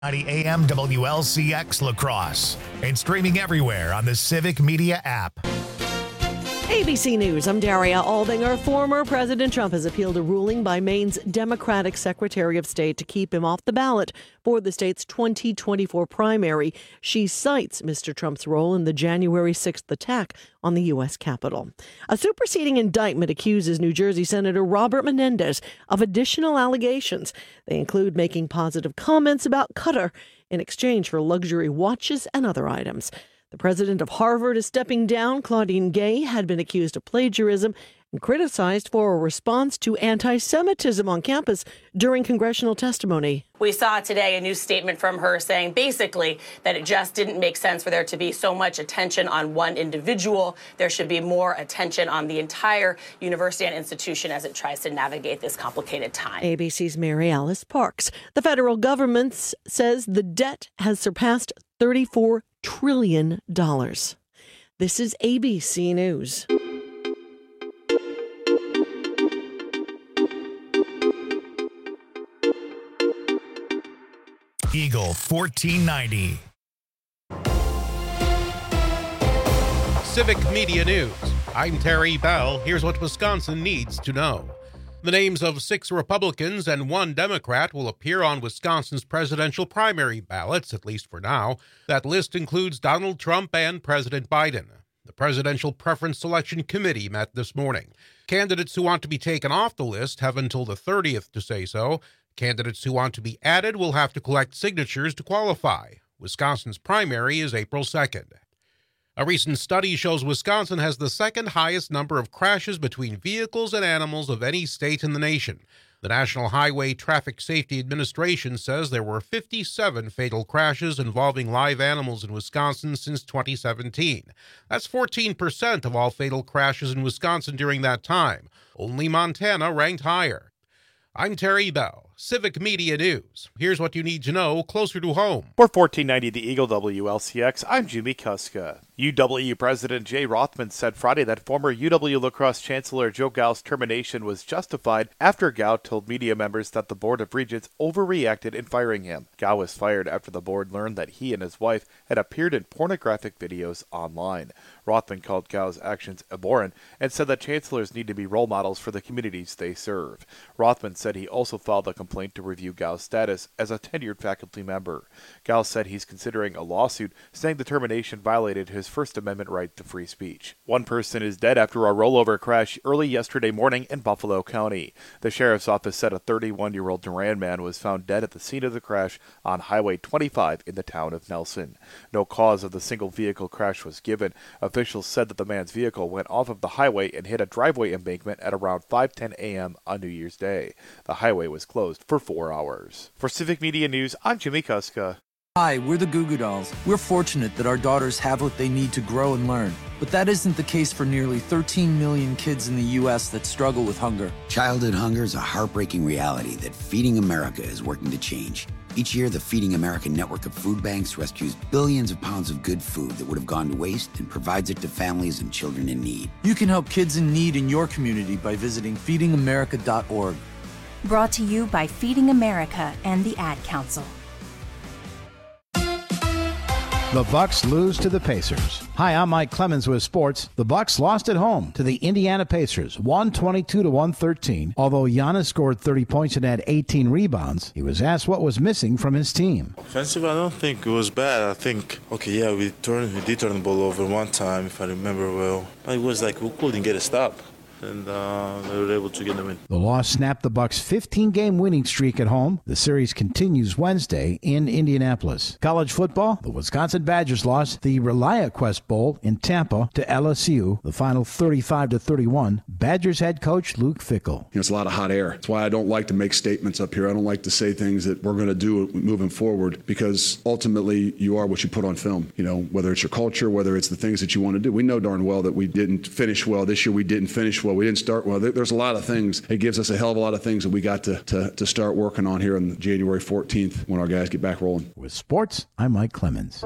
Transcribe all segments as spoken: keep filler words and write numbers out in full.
ninety A M W L C X La Crosse and streaming everywhere on the Civic Media app. A B C News, I'm Daria Aldinger. Former President Trump has appealed a ruling by Maine's Democratic Secretary of State to keep him off the ballot for the state's twenty twenty-four primary. She cites Mister Trump's role in the January sixth attack on the U S Capitol. A superseding indictment accuses New Jersey Senator Robert Menendez of additional allegations. They include making positive comments about Qatar in exchange for luxury watches and other items. The president of Harvard is stepping down. Claudine Gay had been accused of plagiarism and criticized for a response to anti-Semitism on campus during congressional testimony. We saw today a new statement from her saying basically that it just didn't make sense for there to be so much attention on one individual. There should be more attention on the entire university and institution as it tries to navigate this complicated time. A B C's Mary Alice Parks. The federal government says the debt has surpassed thirty-four trillion dollars. This is A B C News. Eagle fourteen ninety. Civic Media News. I'm Terry Bell. Here's what Wisconsin needs to know. The names of six Republicans and one Democrat will appear on Wisconsin's presidential primary ballots, at least for now. That list includes Donald Trump and President Biden. The Presidential Preference Selection Committee met this morning. Candidates who want to be taken off the list have until the thirtieth to say so. Candidates who want to be added will have to collect signatures to qualify. Wisconsin's primary is April second. A recent study shows Wisconsin has the second highest number of crashes between vehicles and animals of any state in the nation. The National Highway Traffic Safety Administration says there were fifty-seven fatal crashes involving live animals in Wisconsin since twenty seventeen. That's fourteen percent of all fatal crashes in Wisconsin during that time. Only Montana ranked higher. I'm Terry Bell, Civic Media News. Here's what you need to know closer to home. For fourteen ninety The Eagle W L C X, I'm Jimmy Kuska. U W President Jay Rothman said Friday that former U W La Crosse Chancellor Joe Gau's termination was justified after Gau told media members that the Board of Regents overreacted in firing him. Gau was fired after the board learned that he and his wife had appeared in pornographic videos online. Rothman called Gau's actions abhorrent and said that chancellors need to be role models for the communities they serve. Rothman said he also filed a complaint to review Gau's status as a tenured faculty member. Gau said he's considering a lawsuit saying the termination violated his First Amendment right to free speech. One person is dead after a rollover crash early yesterday morning in Buffalo County. The sheriff's office said a thirty-one-year-old Durand man was found dead at the scene of the crash on Highway twenty-five in the town of Nelson. No cause of the single vehicle crash was given. Officials said that the man's vehicle went off of the highway and hit a driveway embankment at around five ten a.m. on New Year's Day. The highway was closed for four hours. For Civic Media News, I'm Jimmy Kuska. Hi, we're the Goo Goo Dolls. We're fortunate that our daughters have what they need to grow and learn. But that isn't the case for nearly thirteen million kids in the U S that struggle with hunger. Childhood hunger is a heartbreaking reality that Feeding America is working to change. Each year, the Feeding America network of food banks rescues billions of pounds of good food that would have gone to waste and provides it to families and children in need. You can help kids in need in your community by visiting feeding america dot org. Brought to you by Feeding America and the Ad Council. The Bucks lose to the Pacers. Hi, I'm Mike Clemens with sports. The Bucks lost at home to the Indiana Pacers, one twenty-two to one thirteen. Although Giannis scored thirty points and had eighteen rebounds, he was asked what was missing from his team. Offensive, I don't think it was bad. I think, okay, yeah, we turned, we did turn the ball over one time, if I remember well. But it was like we couldn't get a stop. And uh, they were able to get the win. The loss snapped the Bucks' fifteen-game winning streak at home. The series continues Wednesday in Indianapolis. College football, the Wisconsin Badgers lost the ReliaQuest Bowl in Tampa to L S U, the final thirty-five to thirty-one. Badgers head coach Luke Fickell. You know, it's a lot of hot air. That's why I don't like to make statements up here. I don't like to say things that we're going to do moving forward, because ultimately you are what you put on film. You know, whether it's your culture, whether it's the things that you want to do. We know darn well that we didn't finish well. This year we didn't finish well. We didn't start well. There's a lot of things. It gives us a hell of a lot of things that we got to, to, to start working on here on January fourteenth when our guys get back rolling. With sports, I'm Mike Clemens.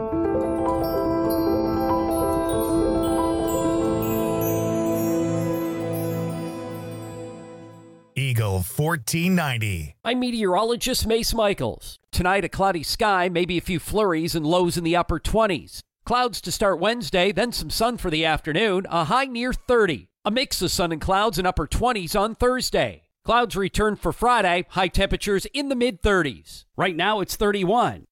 Eagle Eagle fourteen ninety. I'm meteorologist Mace Michaels. Tonight, a cloudy sky, maybe a few flurries and lows in the upper twenties. Clouds to start Wednesday, then some sun for the afternoon, a high near thirty. A mix of sun and clouds in upper twenties on Thursday. Clouds return for Friday, high temperatures in the mid-thirties. Right now, it's thirty-one.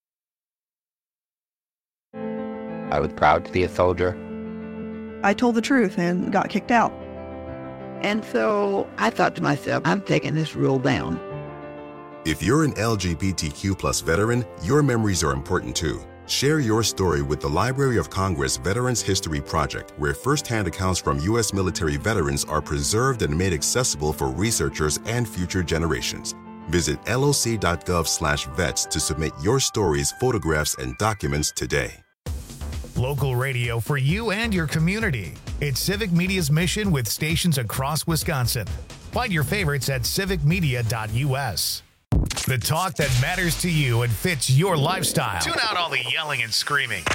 I was proud to be a soldier. I told the truth and got kicked out. And so I thought to myself, I'm taking this rule down. If you're an L G B T Q plus veteran, your memories are important too. Share your story with the Library of Congress Veterans History Project, where firsthand accounts from U S military veterans are preserved and made accessible for researchers and future generations. Visit L O C dot gov slash vets to submit your stories, photographs, and documents today. Local radio for you and your community. It's Civic Media's mission with stations across Wisconsin. Find your favorites at civic media dot U S. The talk that matters to you and fits your lifestyle. Tune out all the yelling and screaming.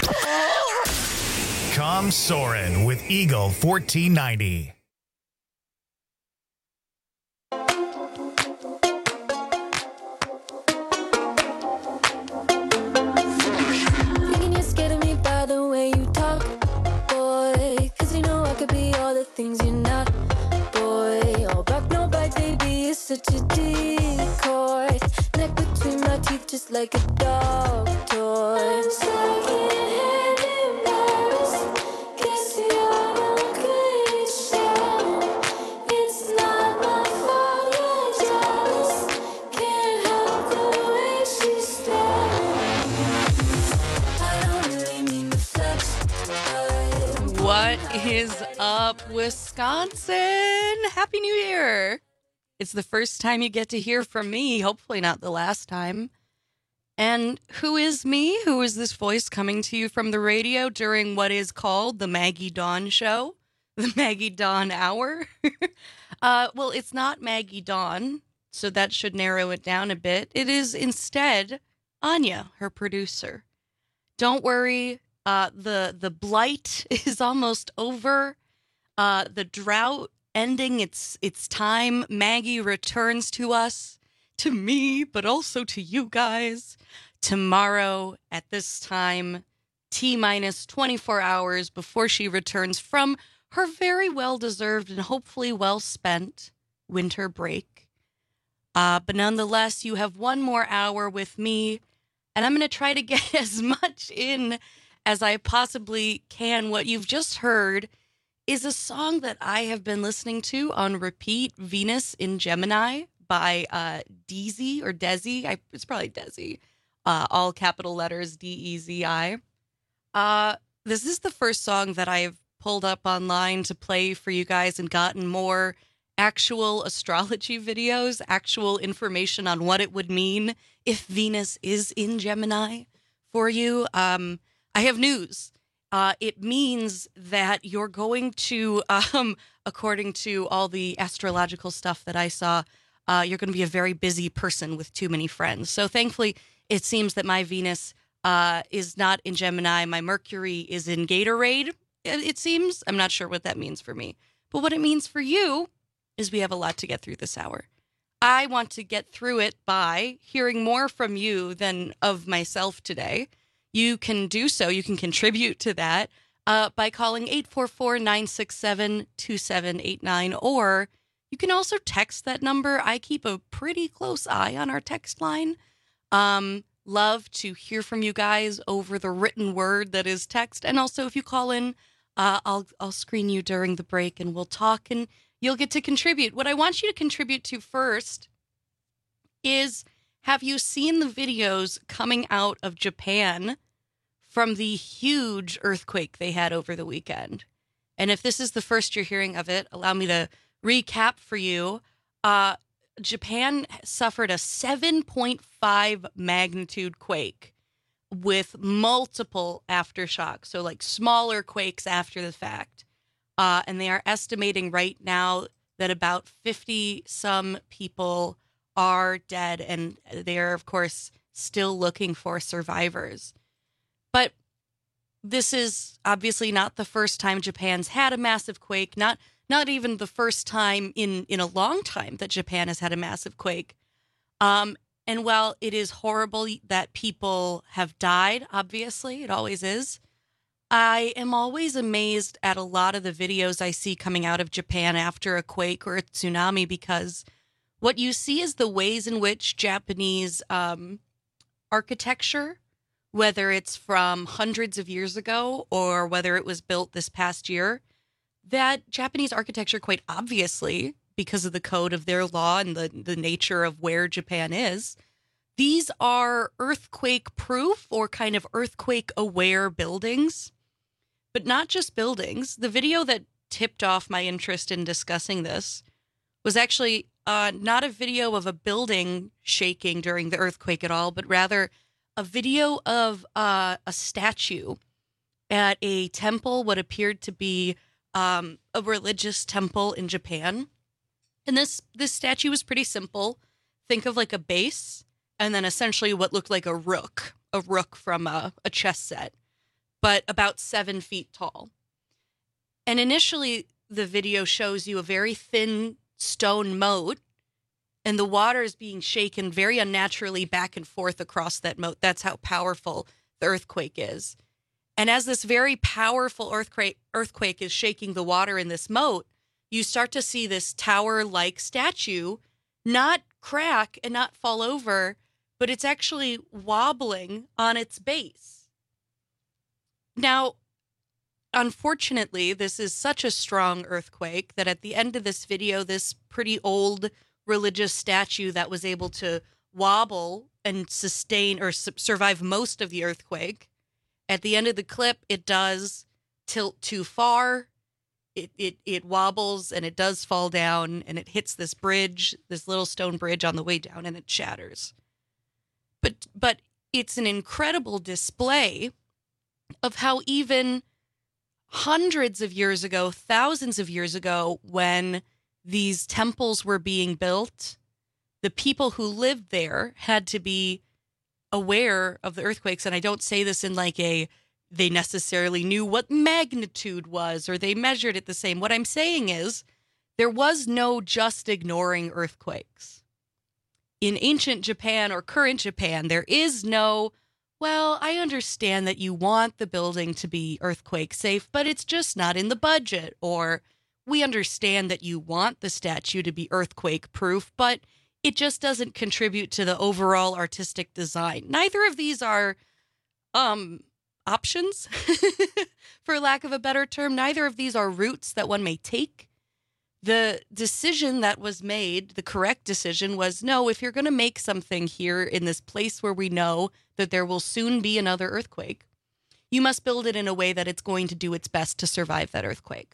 Come Soarin' with Eagle fourteen ninety. Things you're not, boy. All back, no bite, baby. It's such a decoy. Neck between my teeth, just like a dog toy. Second-hand embarrassed. Guess you're good show. It's not my fault you're jealous. Can't help the way she stares. I don't really mean to flex. What is up, Wisconsin? Happy New Year. It's the first time you get to hear from me, hopefully not the last time. And who is me? Who is this voice coming to you from the radio during what is called the Maggie Dawn Show? The Maggie Dawn Hour? uh, well, it's not Maggie Dawn, so that should narrow it down a bit. It is instead Anya, her producer. Don't worry. Uh, the the blight is almost over. Uh, the drought ending its its time. Maggie returns to us, to me, but also to you guys tomorrow at this time, T minus twenty-four hours before she returns from her very well deserved and hopefully well spent winter break. Uh, but nonetheless, you have one more hour with me, and I'm going to try to get as much in as I possibly can. What you've just heard is a song that I have been listening to on repeat, Venus in Gemini by uh, Desi or Desi. I, it's probably Desi. Uh, all capital letters, D E Z I. Uh, this is the first song that I've pulled up online to play for you guys and gotten more actual astrology videos, actual information on what it would mean if Venus is in Gemini for you. Um, I have news. Uh, it means that you're going to, um, according to all the astrological stuff that I saw, uh, you're going to be a very busy person with too many friends. So thankfully, it seems that my Venus uh, is not in Gemini. My Mercury is in Gatorade, it seems. I'm not sure what that means for me. But what it means for you is we have a lot to get through this hour. I want to get through it by hearing more from you than of myself today. You can do so. You can contribute to that uh, by calling eight four four, nine six seven, two seven eight nine, or you can also text that number. I keep a pretty close eye on our text line. Um, love to hear from you guys over the written word that is text. And also, if you call in, uh, I'll I'll screen you during the break and we'll talk and you'll get to contribute. What I want you to contribute to first is, have you seen the videos coming out of Japan from the huge earthquake they had over the weekend? And if this is the first you're hearing of it, allow me to recap for you. Uh, Japan suffered a seven point five magnitude quake with multiple aftershocks, so like smaller quakes after the fact. Uh, and they are estimating right now that about fifty some people are dead, and they are, of course, still looking for survivors. But this is obviously not the first time Japan's had a massive quake, not not even the first time in, in a long time that Japan has had a massive quake. Um, and while it is horrible that people have died, obviously, it always is, I am always amazed at a lot of the videos I see coming out of Japan after a quake or a tsunami, because what you see is the ways in which Japanese um, architecture, whether it's from hundreds of years ago or whether it was built this past year, that Japanese architecture, quite obviously, because of the code of their law and the, the nature of where Japan is, these are earthquake-proof or kind of earthquake-aware buildings. But not just buildings. The video that tipped off my interest in discussing this was actually uh, not a video of a building shaking during the earthquake at all, but rather a video of uh, a statue at a temple, what appeared to be um, a religious temple in Japan. And this, this statue was pretty simple. Think of like a base and then essentially what looked like a rook, a rook from a, a chess set, but about seven feet tall. And initially, the video shows you a very thin stone moat, and the water is being shaken very unnaturally back and forth across that moat. That's how powerful the earthquake is. And as this very powerful earthquake earthquake is shaking the water in this moat, you start to see this tower-like statue not crack and not fall over, but it's actually wobbling on its base. Now, unfortunately, this is such a strong earthquake that at the end of this video, this pretty old religious statue that was able to wobble and sustain or su- survive most of the earthquake, at the end of the clip, it does tilt too far. It, it, it wobbles and it does fall down and it hits this bridge, this little stone bridge on the way down, and it shatters. But, but it's an incredible display of how even hundreds of years ago, thousands of years ago, when these temples were being built, the people who lived there had to be aware of the earthquakes. And I don't say this in like a, they necessarily knew what magnitude was or they measured it the same. What I'm saying is there was no just ignoring earthquakes. In ancient Japan or current Japan, there is no, well, I understand that you want the building to be earthquake safe, but it's just not in the budget. Or we understand that you want the statue to be earthquake proof, but it just doesn't contribute to the overall artistic design. Neither of these are um, options, for lack of a better term. Neither of these are routes that one may take. The decision that was made, the correct decision, was no, if you're going to make something here in this place where we know that there will soon be another earthquake, you must build it in a way that it's going to do its best to survive that earthquake.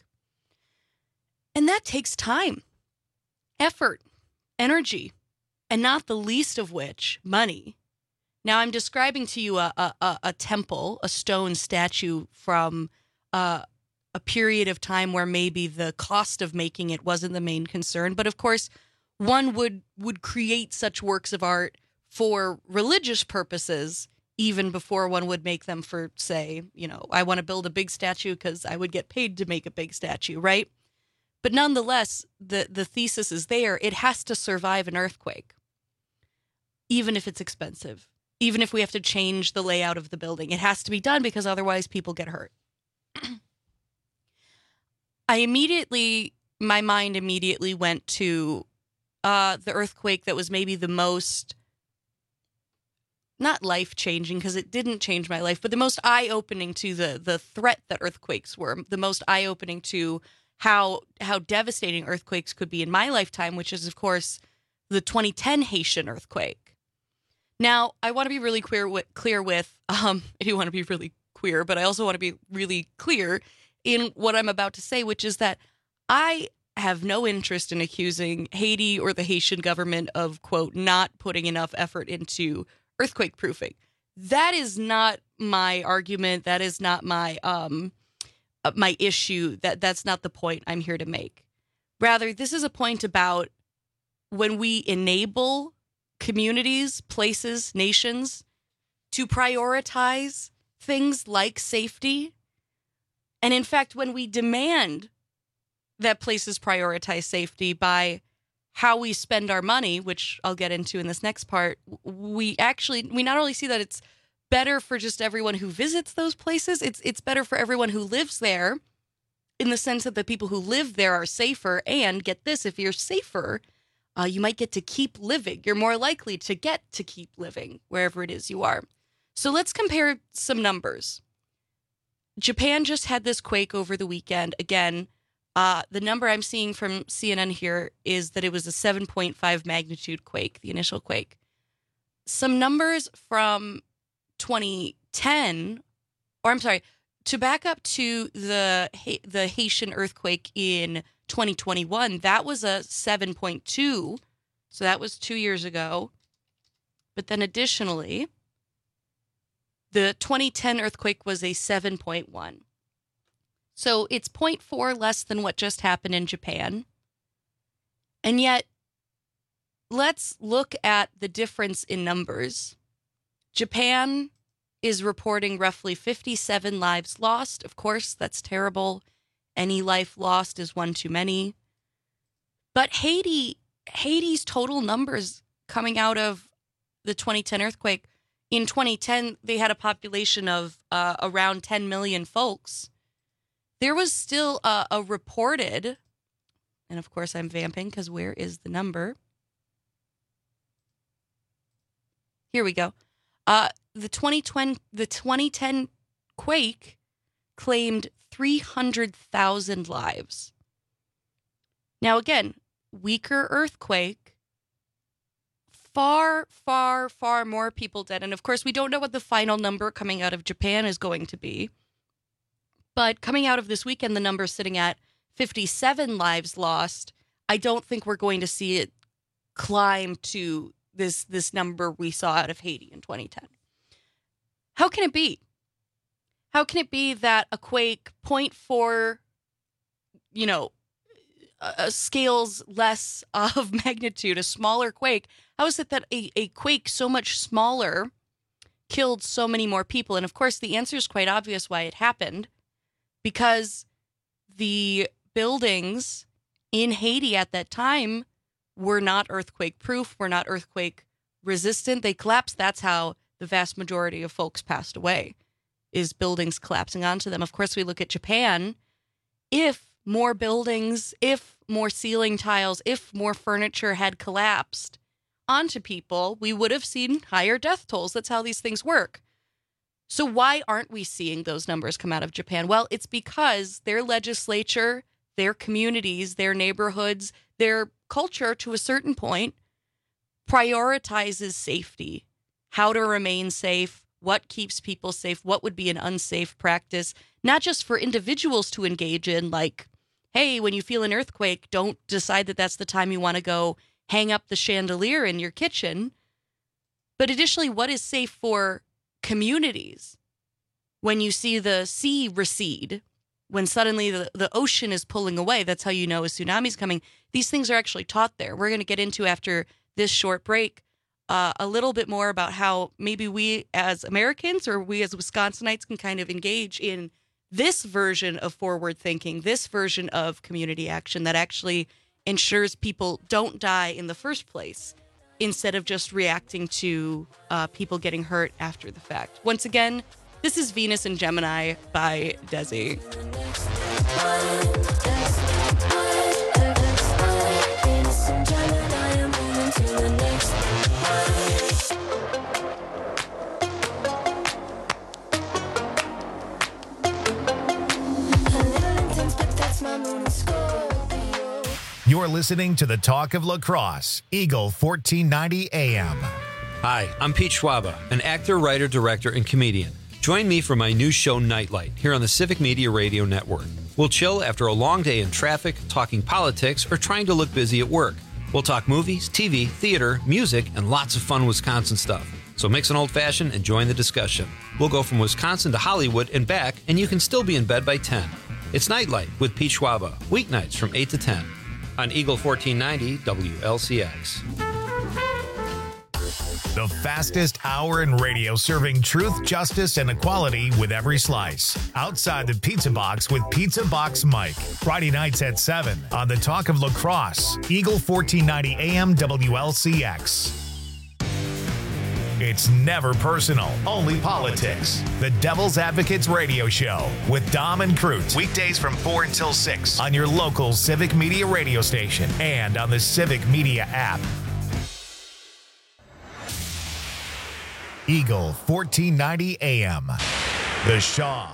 And that takes time, effort, energy, and not the least of which, money. Now, I'm describing to you a, a, a temple, a stone statue from uh, a period of time where maybe the cost of making it wasn't the main concern. But of course, one would, would create such works of art for religious purposes even before one would make them for, say, you know, I want to build a big statue because I would get paid to make a big statue, right? But nonetheless, the, the thesis is there. It has to survive an earthquake, even if it's expensive, even if we have to change the layout of the building. It has to be done because otherwise people get hurt. I immediately, my mind immediately went to uh, the earthquake that was maybe the most, not life-changing because it didn't change my life, but the most eye-opening to the the threat that earthquakes were, the most eye-opening to how how devastating earthquakes could be in my lifetime, which is, of course, the twenty ten Haitian earthquake. Now, I want to be really clear with, clear with um, I do want to be really queer, but I also want to be really clear in what I'm about to say, which is that I have no interest in accusing Haiti or the Haitian government of, quote, not putting enough effort into earthquake proofing. That is not my argument. That is not my um my issue. That that's not the point I'm here to make. Rather, this is a point about when we enable communities, places, nations to prioritize things like safety. And in fact, when we demand that places prioritize safety by how we spend our money, which I'll get into in this next part. We actually, we not only see that it's better for just everyone who visits those places, it's it's better for everyone who lives there, in the sense that the people who live there are safer. And get this, if you're safer, uh, you might get to keep living. You're more likely to get to keep living wherever it is you are. So let's compare some numbers. Japan just had this quake over the weekend. Again, uh, the number I'm seeing from C N N here is that it was a seven point five magnitude quake, the initial quake. Some numbers from twenty ten, or I'm sorry, to back up to the the Haitian earthquake in twenty twenty-one, that was a seven point two, so that was two years ago. But then additionally, the twenty ten earthquake was a seven point one. So it's zero point four less than what just happened in Japan. And yet, let's look at the difference in numbers. Japan is reporting roughly fifty-seven lives lost. Of course, that's terrible. Any life lost is one too many. But Haiti, Haiti's total numbers coming out of the twenty ten earthquake, in twenty ten, they had a population of uh, around ten million folks. There was still a, a reported, and of course I'm vamping because where is the number? Here we go. Uh, the twenty twenty, the twenty ten quake claimed three hundred thousand lives. Now again, weaker earthquake, far, far, far more people dead. And of course, we don't know what the final number coming out of Japan is going to be. But coming out of this weekend, the number sitting at fifty-seven lives lost. I don't think we're going to see it climb to this, this number we saw out of Haiti in twenty ten. How can it be? How can it be that a quake zero point four, you know, uh, scales less of magnitude, a smaller quake, how is it that a, a quake so much smaller killed so many more people? And of course, the answer is quite obvious why it happened. Because the buildings in Haiti at that time were not earthquake proof, were not earthquake resistant. They collapsed. That's how the vast majority of folks passed away, is buildings collapsing onto them. Of course, we look at Japan. If more buildings, if more ceiling tiles, if more furniture had collapsed onto people, we would have seen higher death tolls. That's how these things work. So why aren't we seeing those numbers come out of Japan? Well, it's because their legislature, their communities, their neighborhoods, their culture, to a certain point, prioritizes safety, how to remain safe, what keeps people safe, what would be an unsafe practice, not just for individuals to engage in, like, hey, when you feel an earthquake, don't decide that that's the time you want to go hang up the chandelier in your kitchen, but additionally, what is safe for communities? When you see the sea recede, when suddenly the, the ocean is pulling away, that's how you know a tsunami's coming. These things are actually taught there. We're going to get into, after this short break, uh, a little bit more about how maybe we as Americans or we as Wisconsinites can kind of engage in this version of forward thinking, this version of community action that actually ensures people don't die in the first place, instead of just reacting to uh, people getting hurt after the fact. Once again, this is Venus and Gemini by Desi. You're listening to the Talk of La Crosse, Eagle fourteen ninety A M. Hi, I'm Pete Schwaba, an actor, writer, director, and comedian. Join me for my new show, Nightlight, here on the Civic Media Radio Network. We'll chill after a long day in traffic, talking politics, or trying to look busy at work. We'll talk movies, T V, theater, music, and lots of fun Wisconsin stuff. So mix an old-fashioned and join the discussion. We'll go from Wisconsin to Hollywood and back, and you can still be in bed by ten. It's Nightlight with Pete Schwaba, weeknights from eight to ten. On Eagle fourteen ninety W L C X. The fastest hour in radio serving truth, justice, and equality with every slice. Outside the Pizza Box with Pizza Box Mike. Friday nights at seven on the Talk of La Crosse. Eagle fourteen ninety A M W L C X. It's never personal, only politics. The Devil's Advocates Radio Show with Dom and Crute. Weekdays from four until six on your local Civic Media radio station and on the Civic Media app. Eagle fourteen ninety A M. The Shaw.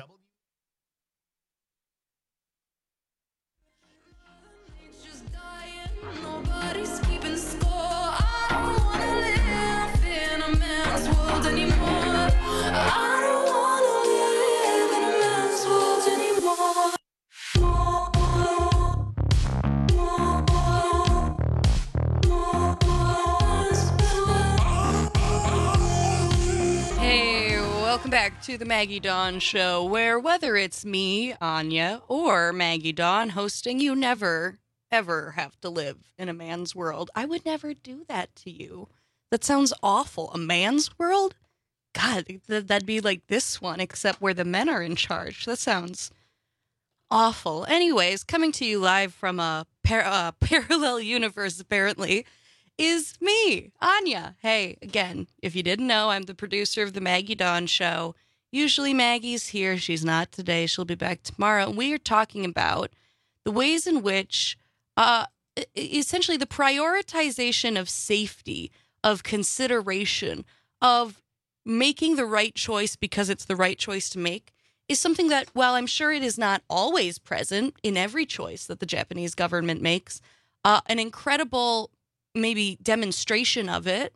Welcome back to the Maggie Dawn Show, where whether it's me, Anya, or Maggie Dawn hosting, you never, ever have to live in a man's world. I would never do that to you. That sounds awful. A man's world? God, th- that'd be like this one, except where the men are in charge. That sounds awful. Anyways, coming to you live from a par- uh, parallel universe, apparently, is me, Anya. Hey, again, if you didn't know, I'm the producer of the Maggie Dawn Show. Usually Maggie's here. She's not today. She'll be back tomorrow. And we are talking about the ways in which, uh, essentially the prioritization of safety, of consideration, of making the right choice because it's the right choice to make is something that, while I'm sure it is not always present in every choice that the Japanese government makes, uh, an incredible maybe demonstration of it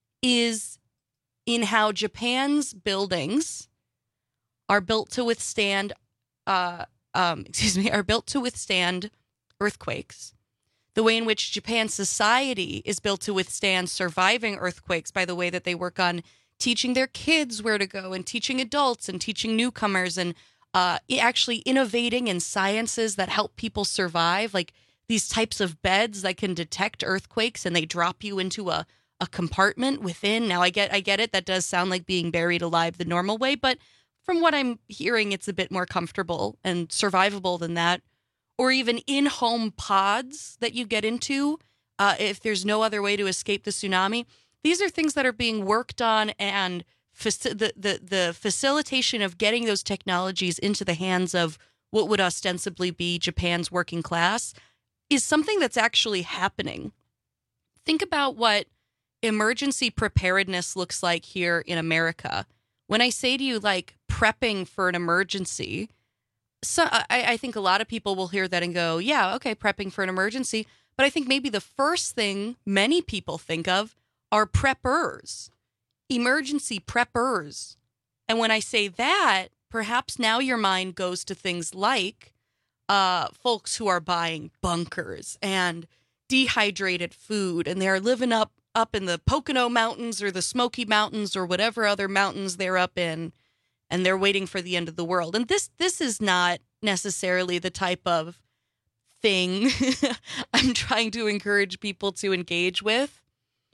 is in how Japan's buildings are built to withstand, uh, um, excuse me, are built to withstand earthquakes. The way in which Japan's society is built to withstand surviving earthquakes by the way that they work on teaching their kids where to go and teaching adults and teaching newcomers and uh, actually innovating in sciences that help people survive, like these types of beds that can detect earthquakes and they drop you into a, a compartment within. Now, I get I get it. That does sound like being buried alive the normal way. But from what I'm hearing, it's a bit more comfortable and survivable than that. Or even in-home pods that you get into uh, if there's no other way to escape the tsunami. These are things that are being worked on, and faci- the, the, the facilitation of getting those technologies into the hands of what would ostensibly be Japan's working class is something that's actually happening. Think about what emergency preparedness looks like here in America. When I say to you, like, prepping for an emergency, so I, I think a lot of people will hear that and go, yeah, okay, prepping for an emergency. But I think maybe the first thing many people think of are preppers, emergency preppers. And when I say that, perhaps now your mind goes to things like Uh, folks who are buying bunkers and dehydrated food, and they're living up up in the Pocono Mountains or the Smoky Mountains or whatever other mountains they're up in, and they're waiting for the end of the world. And this this is not necessarily the type of thing I'm trying to encourage people to engage with.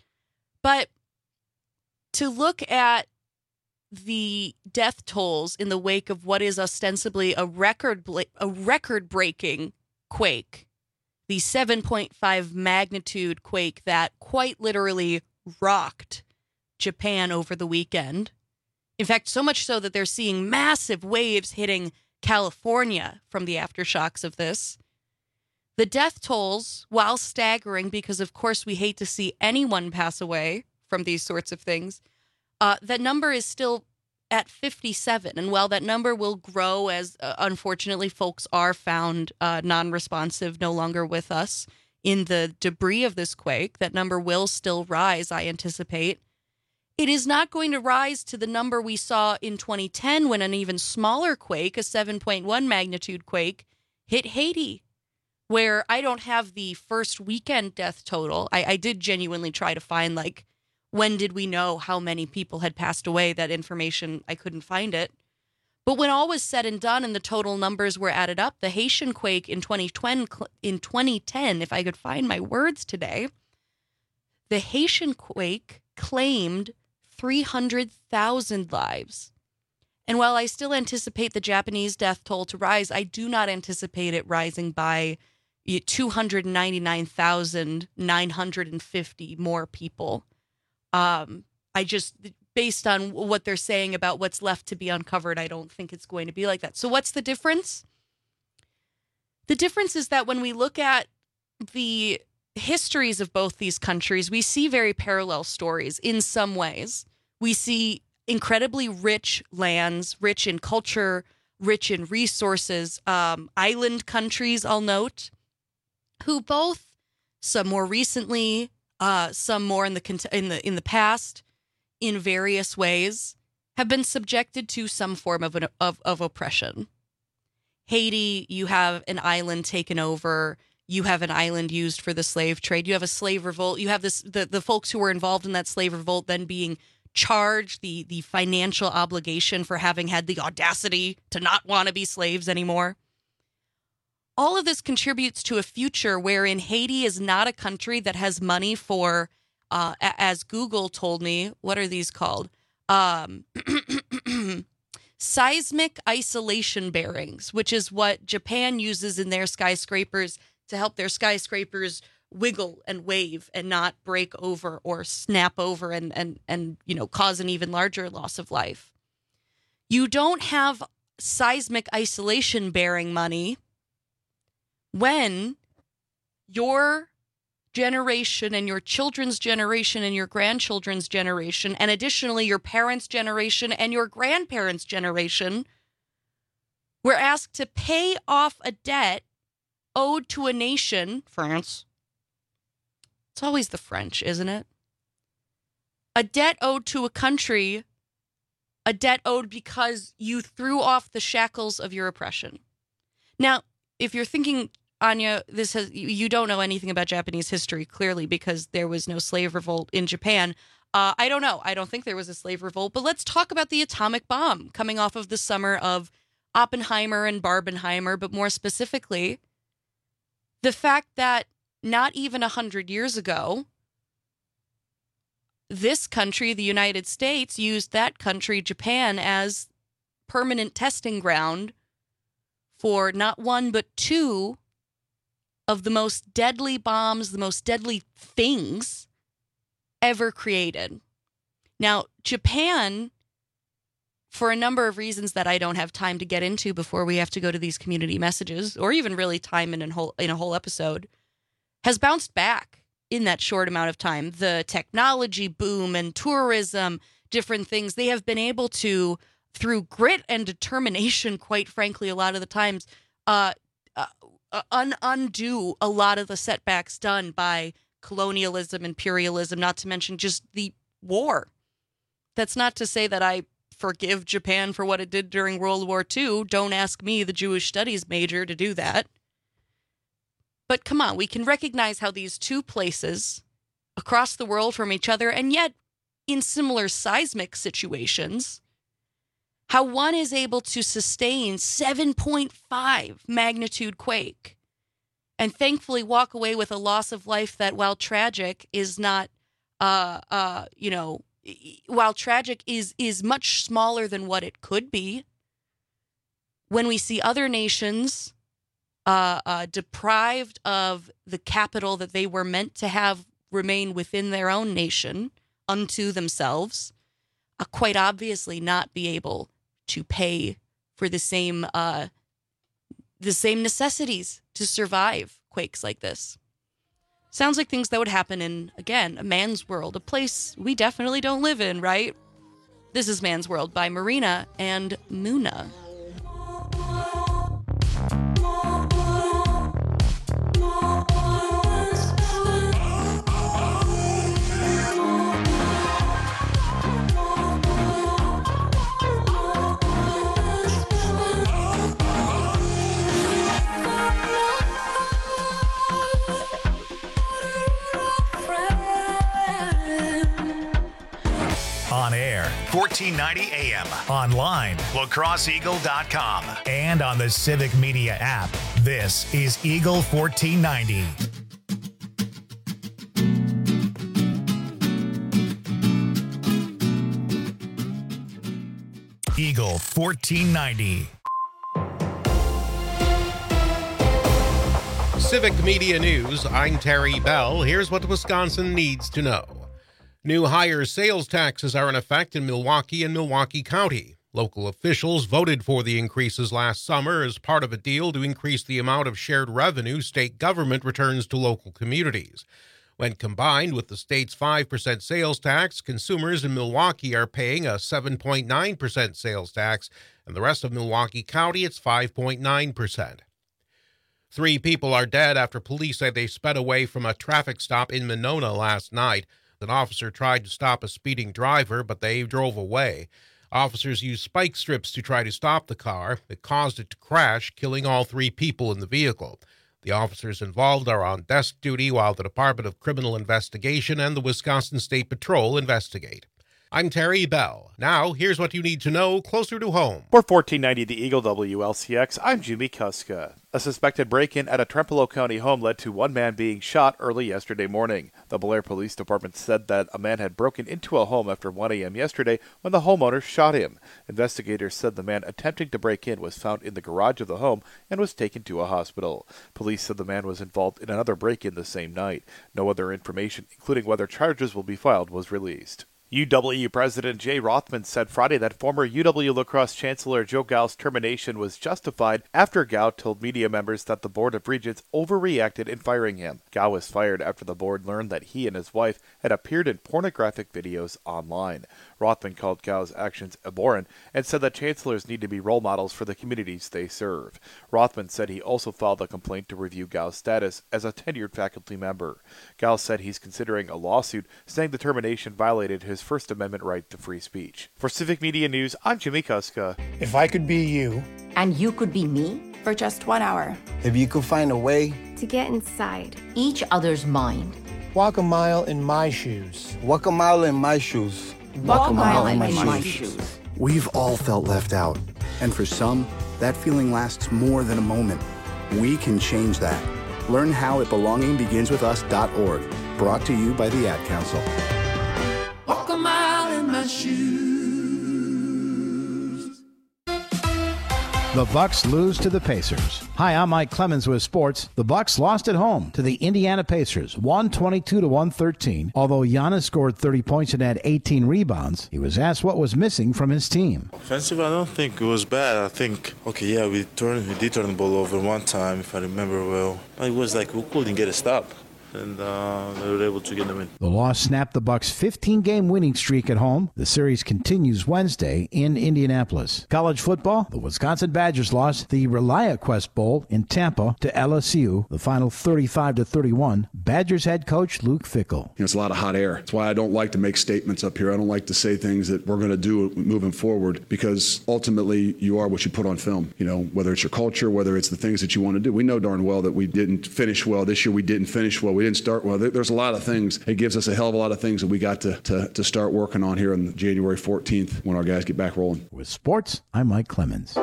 But to look at the death tolls in the wake of what is ostensibly a record a record-breaking quake, the seven point five magnitude quake that quite literally rocked Japan over the weekend. In fact, so much so that they're seeing massive waves hitting California from the aftershocks of this. The death tolls, while staggering, because of course we hate to see anyone pass away from these sorts of things, Uh, that number is still at fifty-seven. And while that number will grow as, uh, unfortunately, folks are found uh, non-responsive, no longer with us in the debris of this quake, that number will still rise, I anticipate. It is not going to rise to the number we saw in twenty ten when an even smaller quake, a seven point one magnitude quake, hit Haiti, where I don't have the first weekend death total. I, I did genuinely try to find, like, when did we know how many people had passed away? That information, I couldn't find it. But when all was said and done and the total numbers were added up, the Haitian quake in twenty ten, if I could find my words today, the Haitian quake claimed three hundred thousand lives. And while I still anticipate the Japanese death toll to rise, I do not anticipate it rising by two hundred ninety-nine thousand nine hundred fifty more people. Um, I just, based on what they're saying about what's left to be uncovered, I don't think it's going to be like that. So what's the difference? The difference is that when we look at the histories of both these countries, we see very parallel stories in some ways. We see incredibly rich lands, rich in culture, rich in resources, um, island countries, I'll note, who both, some more recently, uh, some more in the in the in the past, in various ways, have been subjected to some form of an, of of oppression. Haiti, you have an island taken over. You have an island used for the slave trade. You have a slave revolt. You have this the, the folks who were involved in that slave revolt then being charged the the financial obligation for having had the audacity to not want to be slaves anymore. All of this contributes to a future wherein Haiti is not a country that has money for, uh, as Google told me, what are these called? Um, seismic isolation bearings, which is what Japan uses in their skyscrapers to help their skyscrapers wiggle and wave and not break over or snap over and, and, and, you know, cause an even larger loss of life. You don't have seismic isolation bearing money when your generation and your children's generation and your grandchildren's generation, and additionally your parents' generation and your grandparents' generation, were asked to pay off a debt owed to a nation, France. It's always the French, isn't it? A debt owed to a country, a debt owed because you threw off the shackles of your oppression. Now, if you're thinking, Anya, this has you don't know anything about Japanese history, clearly, because there was no slave revolt in Japan. Uh, I don't know. I don't think there was a slave revolt. But let's talk about the atomic bomb coming off of the summer of Oppenheimer and Barbenheimer, but more specifically, the fact that not even one hundred years ago, this country, the United States, used that country, Japan, as permanent testing ground for not one, but two of the most deadly bombs, the most deadly things ever created. Now, Japan, for a number of reasons that I don't have time to get into before we have to go to these community messages, or even really time in a whole, in a whole episode, has bounced back in that short amount of time. The technology boom and tourism, different things, they have been able to, through grit and determination, quite frankly, a lot of the times, uh, uh, un- undo a lot of the setbacks done by colonialism, imperialism, not to mention just the war. That's not to say that I forgive Japan for what it did during World War Two. Don't ask me, the Jewish studies major, to do that. But come on, we can recognize how these two places across the world from each other, and yet in similar seismic situations, how one is able to sustain seven point five magnitude quake and thankfully walk away with a loss of life that, while tragic, is not, uh, uh, you know, while tragic is is much smaller than what it could be. When we see other nations uh, uh, deprived of the capital that they were meant to have remain within their own nation unto themselves, uh, quite obviously not be able to pay for the same uh, the same necessities to survive quakes like this. Sounds like things that would happen in, again, a man's world, a place we definitely don't live in, right? This is Man's World by Marina and Muna. On air, fourteen ninety A M. Online, lacrosse eagle dot com. And on the Civic Media app. This is Eagle fourteen ninety. Eagle fourteen ninety. Civic Media News, I'm Terry Bell. Here's what Wisconsin needs to know. New higher sales taxes are in effect in Milwaukee and Milwaukee County. Local officials voted for the increases last summer as part of a deal to increase the amount of shared revenue state government returns to local communities. When combined with the state's five percent sales tax, consumers in Milwaukee are paying a seven point nine percent sales tax, and the rest of Milwaukee County, it's five point nine percent. Three people are dead after police say they sped away from a traffic stop in Monona last night. An officer tried to stop a speeding driver, but they drove away. Officers used spike strips to try to stop the car. It caused it to crash, killing all three people in the vehicle. The officers involved are on desk duty while the Department of Criminal Investigation and the Wisconsin State Patrol investigate. I'm Terry Bell. Now, here's what you need to know closer to home. For fourteen ninety The Eagle W L C X, I'm Jimmy Kuska. A suspected break-in at a Trempealeau County home led to one man being shot early yesterday morning. The Blair Police Department said that a man had broken into a home after one a.m. yesterday when the homeowner shot him. Investigators said the man attempting to break in was found in the garage of the home and was taken to a hospital. Police said the man was involved in another break-in the same night. No other information, including whether charges will be filed, was released. U W President Jay Rothman said Friday that former U W La Crosse Chancellor Joe Gau's termination was justified after Gau told media members that the Board of Regents overreacted in firing him. Gau was fired after the board learned that he and his wife had appeared in pornographic videos online. Rothman called Gau's actions abhorrent and said that chancellors need to be role models for the communities they serve. Rothman said he also filed a complaint to review Gau's status as a tenured faculty member. Gau said he's considering a lawsuit saying the termination violated his First Amendment right to free speech. For Civic Media News, I'm Jimmy Kuska. If I could be you, and you could be me, for just one hour. If you could find a way to get inside each other's mind. Walk a mile in my shoes. Walk a mile in my shoes. Walk, Walk a mile, mile in, in my, my shoes. shoes. We've all felt left out. And for some, that feeling lasts more than a moment. We can change that. Learn how at belonging begins with us dot org. Brought to you by the Ad Council. Walk a mile in my shoes. The Bucks lose to the Pacers. Hi, I'm Mike Clemens with sports. The Bucks lost at home to the Indiana Pacers, one twenty-two to one thirteen. Although Giannis scored thirty points and had eighteen rebounds, he was asked what was missing from his team. Offensive, I don't think it was bad. I think, okay, yeah, we turned, we did turn the ball over one time, if I remember well. It was like we couldn't get a stop. And uh, they were able to get them in. The loss snapped the Bucks' fifteen-game winning streak at home. The series continues Wednesday in Indianapolis. College football, the Wisconsin Badgers lost the ReliaQuest Bowl in Tampa to L S U, the final thirty-five to thirty-one. Badgers head coach Luke Fickell. You know, it's a lot of hot air. That's why I don't like to make statements up here. I don't like to say things that we're going to do moving forward, because ultimately you are what you put on film. You know, whether it's your culture, whether it's the things that you want to do. We know darn well that we didn't finish well. This year we didn't finish well. We didn't start well. There's a lot of things. It gives us a hell of a lot of things that we got to, to, to start working on here on January fourteenth when our guys get back rolling. With sports, I'm Mike Clemens.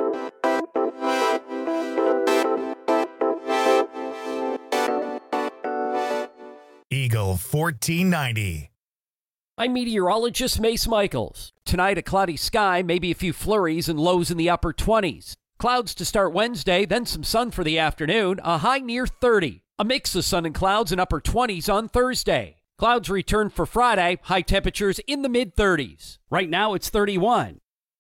Eagle fourteen ninety. I'm meteorologist Mace Michaels. Tonight, a cloudy sky, maybe a few flurries and lows in the upper twenties. Clouds to start Wednesday, then some sun for the afternoon, a high near thirty. A mix of sun and clouds in upper twenties on Thursday. Clouds return for Friday, high temperatures in the mid-thirties. Right now it's thirty-one.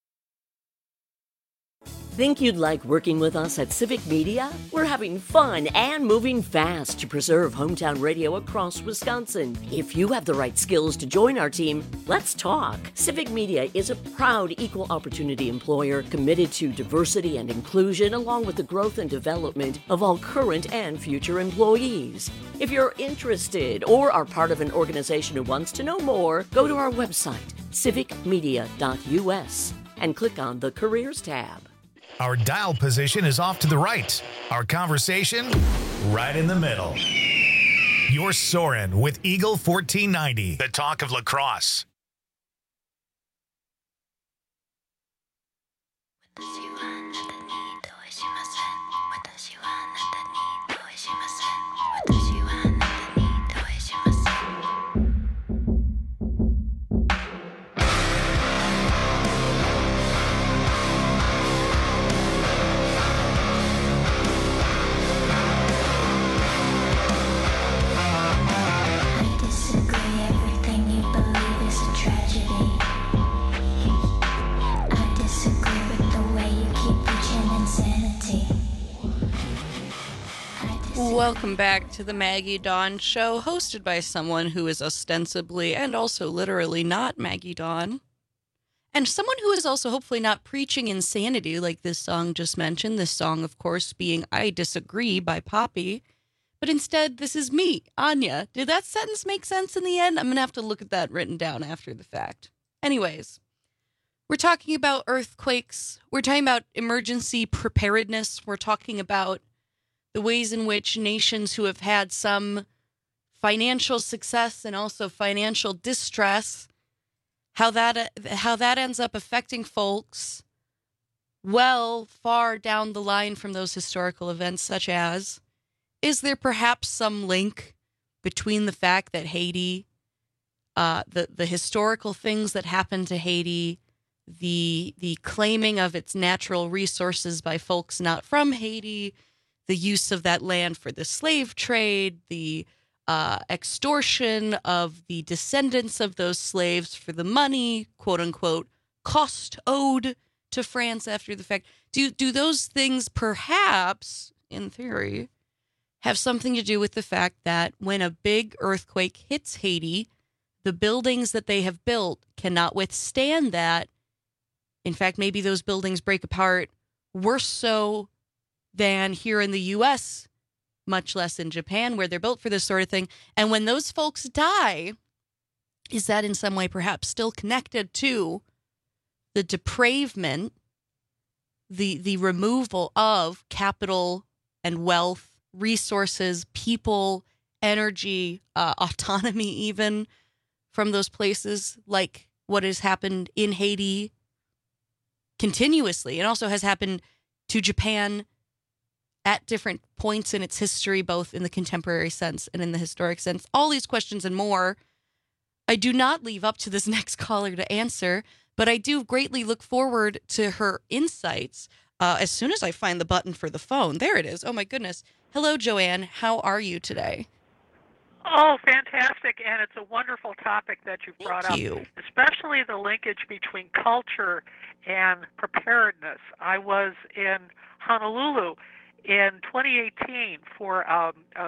Think you'd like working with us at Civic Media? We're having fun and moving fast to preserve hometown radio across Wisconsin. If you have the right skills to join our team, let's talk. Civic Media is a proud equal opportunity employer committed to diversity and inclusion, along with the growth and development of all current and future employees. If you're interested or are part of an organization who wants to know more, go to our website, civic media dot u s, and click on the Careers tab. Our dial position is off to the right. Our conversation, right in the middle. You're soaring with Eagle fourteen ninety, the talk of La Crosse. Welcome back to the Maggie Dawn Show, hosted by someone who is ostensibly and also literally not Maggie Dawn. And someone who is also hopefully not preaching insanity like this song just mentioned. This song, of course, being I Disagree by Poppy. But instead, this is me, Anya. Did that sentence make sense in the end? I'm going to have to look at that written down after the fact. Anyways, we're talking about earthquakes. We're talking about emergency preparedness. We're talking about the ways in which nations who have had some financial success and also financial distress, how that how that ends up affecting folks well far down the line from those historical events, such as, is there perhaps some link between the fact that Haiti, uh, the, the historical things that happened to Haiti, the the claiming of its natural resources by folks not from Haiti, the use of that land for the slave trade, the uh, extortion of the descendants of those slaves for the money, quote unquote, cost owed to France after the fact. Do, do those things perhaps, in theory, have something to do with the fact that when a big earthquake hits Haiti, the buildings that they have built cannot withstand that? In fact, maybe those buildings break apart worse so than here in the U S, much less in Japan, where they're built for this sort of thing. And when those folks die, is that in some way perhaps still connected to the depravement, the the removal of capital and wealth, resources, people, energy, uh, autonomy even from those places, like what has happened in Haiti continuously and also has happened to Japan at different points in its history, both in the contemporary sense and in the historic sense. All these questions and more, I do not leave up to this next caller to answer, but I do greatly look forward to her insights uh, as soon as I find the button for the phone. There it is. Oh, my goodness. Hello, Joanne. How are you today? Oh, fantastic. And it's a wonderful topic that you've Thank brought up, you. especially the linkage between culture and preparedness. I was in Honolulu in twenty eighteen for um, a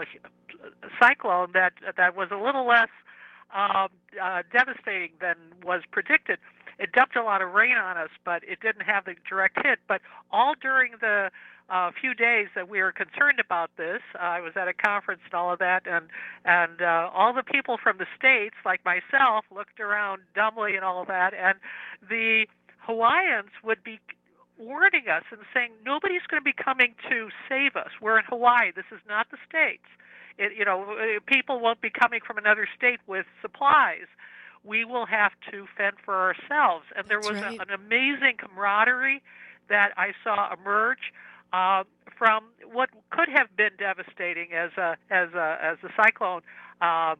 cyclone that that was a little less um, uh, devastating than was predicted. It dumped a lot of rain on us, but it didn't have the direct hit. But all during the uh, few days that we were concerned about this, uh, I was at a conference and all of that, and and uh, all the people from the States, like myself, looked around dumbly and all of that, and the Hawaiians would be warning us and saying, nobody's going to be coming to save us. We're in Hawaii. This is not the States. It, you know, people won't be coming from another state with supplies. We will have to fend for ourselves. And there That's was right. a, an amazing camaraderie that I saw emerge uh, from what could have been devastating as a as a as a cyclone. Uh,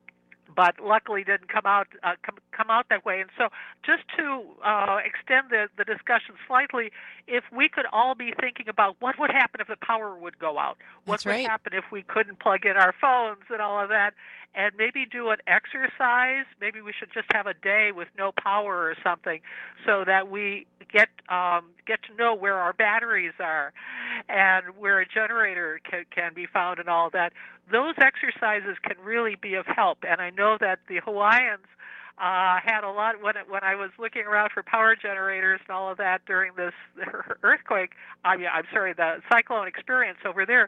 but luckily didn't come out uh, come, come out that way. And so just to uh, extend the, the discussion slightly, if we could all be thinking about what would happen if the power would go out, what That's would right. happen if we couldn't plug in our phones and all of that, and maybe do an exercise. Maybe we should just have a day with no power or something so that we get um, get to know where our batteries are and where a generator can, can be found and all that. Those exercises can really be of help. And I know that the Hawaiians uh, had a lot, when when I was looking around for power generators and all of that during this earthquake, I mean, I'm sorry, the cyclone experience over there,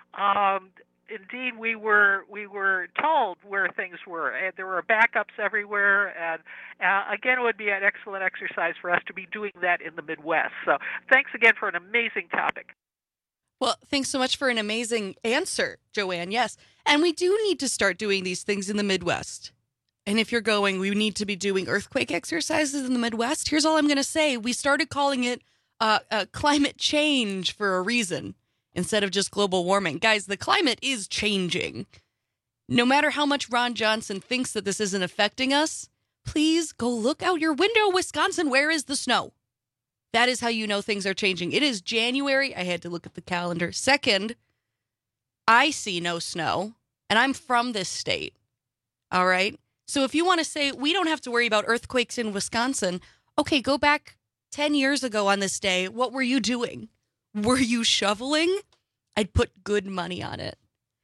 um, indeed we were we were told where things were, and there were backups everywhere, and uh, again, it would be an excellent exercise for us to be doing that in the Midwest. So thanks again for an amazing topic. Well, thanks so much for an amazing answer, Joanne. Yes. And we do need to start doing these things in the Midwest. And if you're going, we need to be doing earthquake exercises in the Midwest. Here's all I'm going to say. We started calling it uh, uh, climate change for a reason instead of just global warming. Guys, the climate is changing. No matter how much Ron Johnson thinks that this isn't affecting us, please go look out your window, Wisconsin. Where is the snow? That is how you know things are changing. It is January. I had to look at the calendar. Second, I see no snow, and I'm from this state. All right? So if you want to say we don't have to worry about earthquakes in Wisconsin, okay, go back ten years ago on this day. What were you doing? Were you shoveling? I'd put good money on it.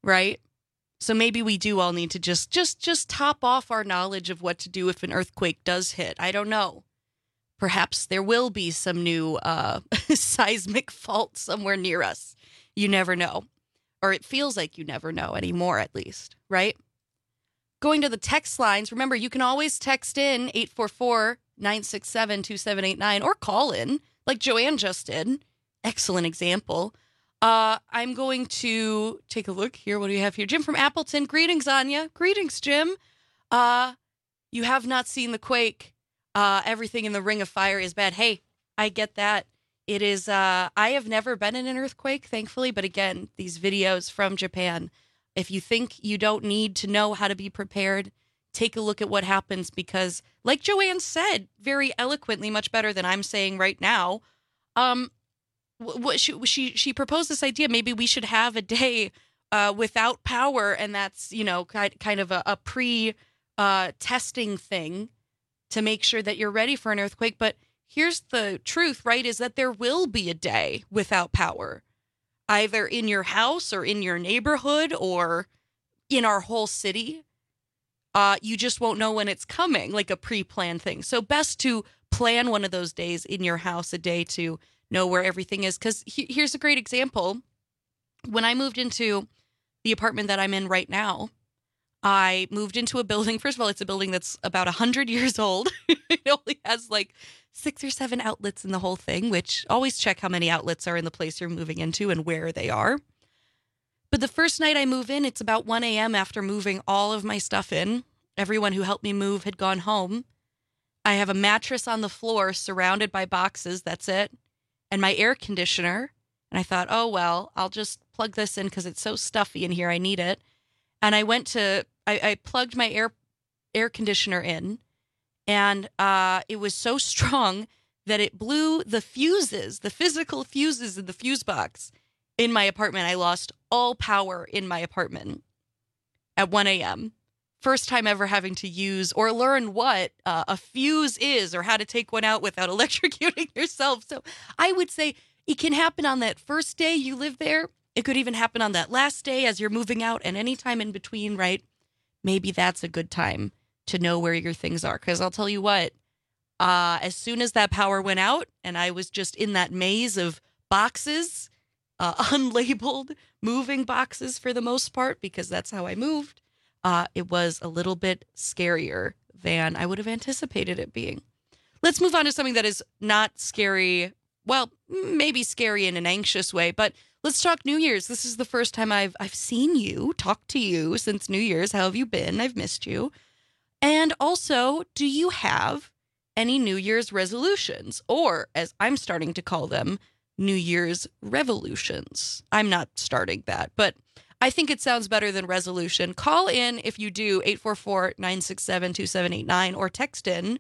right? So maybe we do all need to just just just top off our knowledge of what to do if an earthquake does hit. I don't know. Perhaps there will be some new uh, seismic fault somewhere near us. You never know. Or it feels like you never know anymore, at least, right? Going to the text lines, remember, you can always text in eight four four, nine six seven, two seven eight nine or call in like Joanne just did. Excellent example. Uh, I'm going to take a look here. What do you have here? Jim from Appleton. Greetings, Anya. Greetings, Jim. Uh, you have not seen the quake. Uh, everything in the Ring of Fire is bad. Hey, I get that. It is, uh, I have never been in an earthquake, thankfully. But again, these videos from Japan, if you think you don't need to know how to be prepared, take a look at what happens because, like Joanne said, very eloquently, much better than I'm saying right now, um, what she, she, she proposed this idea, maybe we should have a day uh, without power, and that's, you know, kind, kind of a, a pre uh, testing thing to make sure that you're ready for an earthquake. But here's the truth, right, is that there will be a day without power, either in your house or in your neighborhood or in our whole city. Uh, you just won't know when it's coming, like a pre-planned thing. So best to plan one of those days in your house, a day to know where everything is. Because he- here's a great example. When I moved into the apartment that I'm in right now, I moved into a building. First of all, it's a building that's about one hundred years old. It only has like six or seven outlets in the whole thing, which always check how many outlets are in the place you're moving into and where they are. But the first night I move in, it's about one a.m. after moving all of my stuff in. Everyone who helped me move had gone home. I have a mattress on the floor surrounded by boxes. That's it. And my air conditioner. And I thought, oh, well, I'll just plug this in because it's so stuffy in here. I need it. And I went to, I, I plugged my air air conditioner in. And uh, it was so strong that it blew the fuses, the physical fuses in the fuse box in my apartment. I lost all power in my apartment at one a.m. First time ever having to use or learn what uh, a fuse is or how to take one out without electrocuting yourself. So I would say it can happen on that first day you live there. It could even happen on that last day as you're moving out and any time in between, right? Maybe that's a good time to know where your things are. Because I'll tell you what, uh, as soon as that power went out and I was just in that maze of boxes, uh, unlabeled, moving boxes for the most part, because that's how I moved, uh, it was a little bit scarier than I would have anticipated it being. Let's move on to something that is not scary. Well, maybe scary in an anxious way, but let's talk New Year's. This is the first time I've I've seen you, talked to you since New Year's. How have you been? I've missed you. And also, do you have any New Year's resolutions? Or, as I'm starting to call them, New Year's revolutions. I'm not starting that, but I think it sounds better than resolution. Call in if you do, eight four four, nine six seven, two seven eight nine, or text in.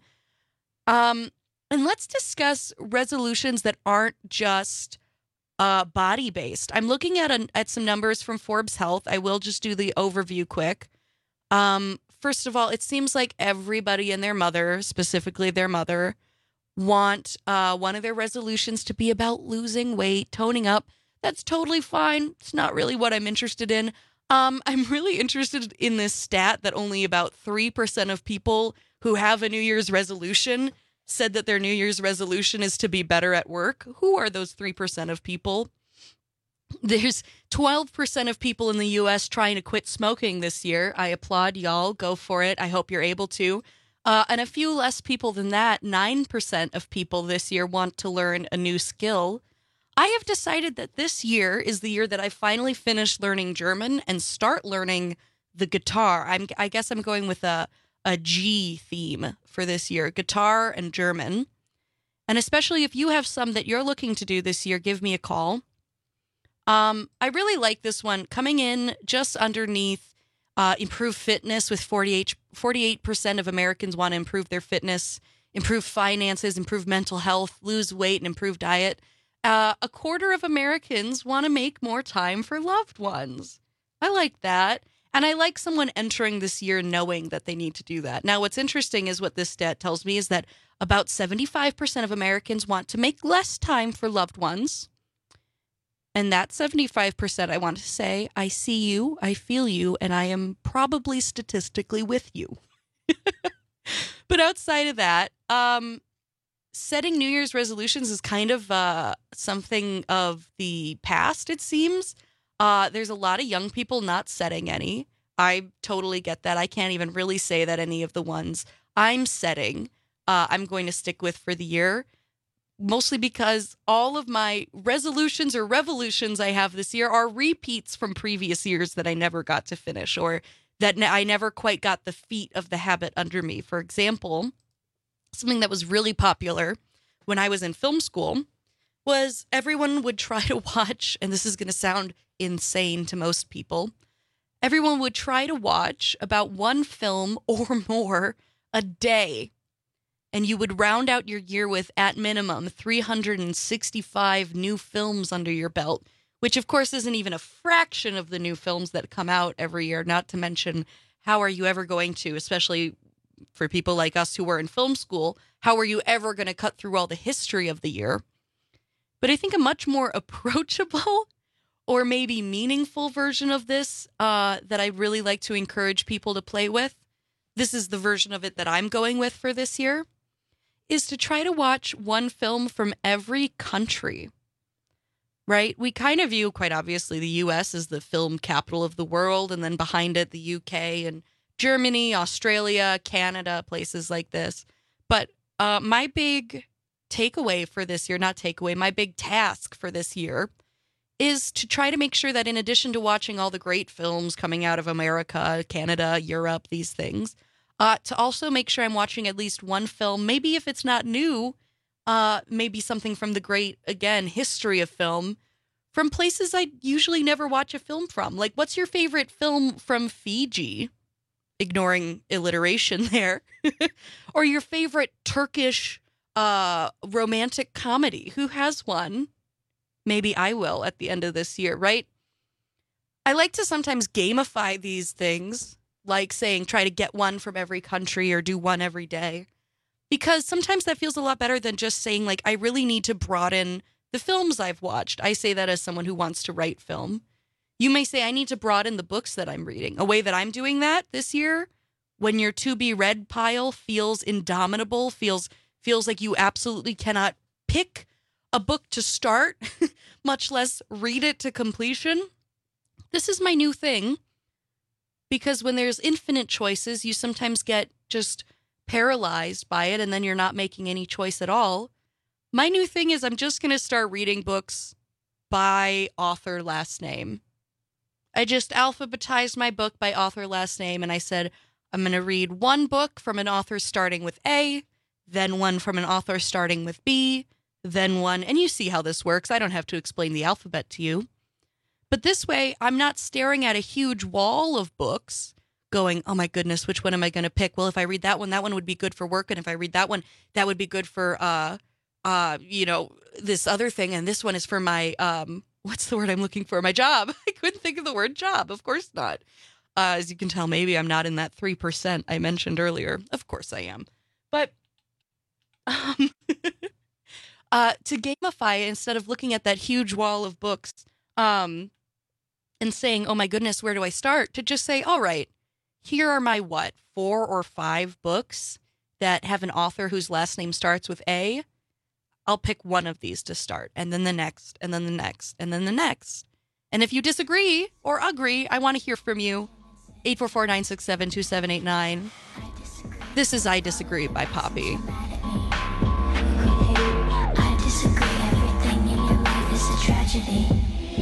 Um, and let's discuss resolutions that aren't just uh, body-based. I'm looking at, a, at some numbers from Forbes Health. I will just do the overview quick. Um, first of all, it seems like everybody and their mother, specifically their mother, want uh, one of their resolutions to be about losing weight, toning up. That's totally fine. It's not really what I'm interested in. Um, I'm really interested in this stat that only about three percent of people who have a New Year's resolution said that their New Year's resolution is to be better at work. Who are those three percent of people? There's twelve percent of people in the U S trying to quit smoking this year. I applaud y'all. Go for it. I hope you're able to. Uh, and a few less people than that, nine percent of people this year want to learn a new skill. I have decided that this year is the year that I finally finish learning German and start learning the guitar. I'm, I guess I'm going with a, a G theme for this year, guitar and German. And especially if you have some that you're looking to do this year, give me a call. Um, I really like this one. Coming in just underneath uh, improve fitness with forty-eight, forty-eight percent of Americans want to improve their fitness, improve finances, improve mental health, lose weight, and improve diet. Uh, a quarter of Americans want to make more time for loved ones. I like that. And I like someone entering this year knowing that they need to do that. Now, what's interesting is what this stat tells me is that about seventy-five percent of Americans want to make less time for loved ones. And that seventy-five percent, I want to say, I see you, I feel you, and I am probably statistically with you. But outside of that, um, setting New Year's resolutions is kind of uh, something of the past, it seems. Uh, there's a lot of young people not setting any. I totally get that. I can't even really say that any of the ones I'm setting, uh, I'm going to stick with for the year. Mostly because all of my resolutions or revolutions I have this year are repeats from previous years that I never got to finish or that I never quite got the feet of the habit under me. For example, something that was really popular when I was in film school was everyone would try to watch, and this is going to sound insane to most people, everyone would try to watch about one film or more a day. And you would round out your year with, at minimum, three hundred sixty-five new films under your belt, which, of course, isn't even a fraction of the new films that come out every year, not to mention how are you ever going to, especially for people like us who were in film school, how are you ever going to cut through all the history of the year? But I think a much more approachable or maybe meaningful version of this uh, that I really like to encourage people to play with, this is the version of it that I'm going with for this year, is to try to watch one film from every country, right? We kind of view, quite obviously, the U S as the film capital of the world, and then behind it, the U K and Germany, Australia, Canada, places like this. But uh, my big takeaway for this year, not takeaway, my big task for this year is to try to make sure that in addition to watching all the great films coming out of America, Canada, Europe, these things, Uh, to also make sure I'm watching at least one film, maybe if it's not new, uh, maybe something from the great, again, history of film, from places I usually never watch a film from. Like, what's your favorite film from Fiji? Ignoring alliteration there. Or your favorite Turkish uh, romantic comedy? Who has one? Maybe I will at the end of this year, right? I like to sometimes gamify these things, like saying try to get one from every country or do one every day. Because sometimes that feels a lot better than just saying, like, I really need to broaden the films I've watched. I say that as someone who wants to write film. You may say, I need to broaden the books that I'm reading. A way that I'm doing that this year, when your to-be-read pile feels indomitable, feels feels like you absolutely cannot pick a book to start, much less read it to completion. This is my new thing. Because when there's infinite choices, you sometimes get just paralyzed by it, and then you're not making any choice at all. My new thing is I'm just going to start reading books by author last name. I just alphabetized my book by author last name, and I said, I'm going to read one book from an author starting with A, then one from an author starting with B, then one, and you see how this works. I don't have to explain the alphabet to you. But this way, I'm not staring at a huge wall of books going, oh my goodness, which one am I going to pick? Well, if I read that one, that one would be good for work. And if I read that one, that would be good for, uh, uh, you know, this other thing. And this one is for my, um, what's the word I'm looking for? My job. I couldn't think of the word job. Of course not. Uh, as you can tell, maybe I'm not in that three percent I mentioned earlier. Of course I am. But um, uh, to gamify, instead of looking at that huge wall of books, um, and saying, oh my goodness, where do I start? To just say, all right, here are my, what, four or five books that have an author whose last name starts with A. I'll pick one of these to start, and then the next, and then the next, and then the next. And if you disagree or agree, I want to hear from you. eight four four, nine six seven, two seven eight nine. This is I Disagree by Poppy. I disagree, everything in your life is a tragedy.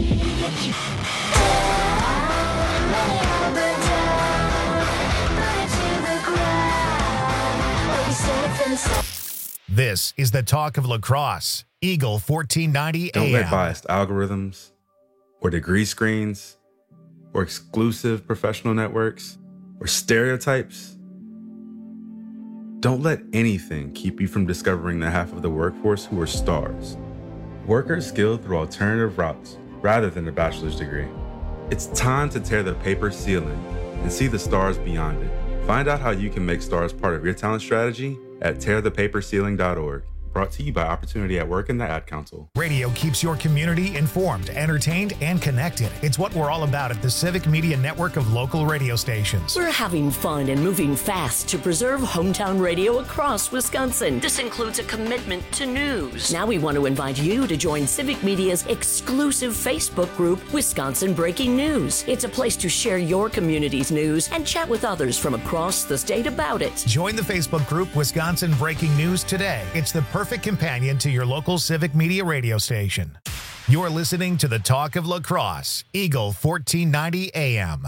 This is the talk of lacrosse. Eagle fourteen ninety A M. Don't let biased algorithms or degree screens or exclusive professional networks or stereotypes. Don't let anything keep you from discovering the half of the workforce who are stars. Workers skilled through alternative routes rather than a bachelor's degree. It's time to tear the paper ceiling and see the stars beyond it. Find out how you can make stars part of your talent strategy at tear the paper ceiling dot org. Brought to you by Opportunity at Work and the Ad Council. Radio keeps your community informed, entertained, and connected. It's what we're all about at the Civic Media Network of local radio stations. We're having fun and moving fast to preserve hometown radio across Wisconsin. This includes a commitment to news. Now we want to invite you to join Civic Media's exclusive Facebook group, Wisconsin Breaking News. It's a place to share your community's news and chat with others from across the state about it. Join the Facebook group Wisconsin Breaking News today. It's the perfect companion to your local Civic Media radio station. You're listening to the Talk of La Crosse, Eagle fourteen ninety A M.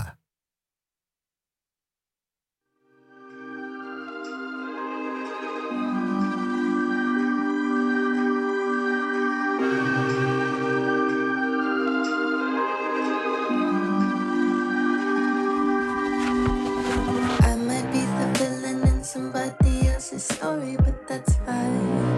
I might be the villain in somebody else's story, but that's fine.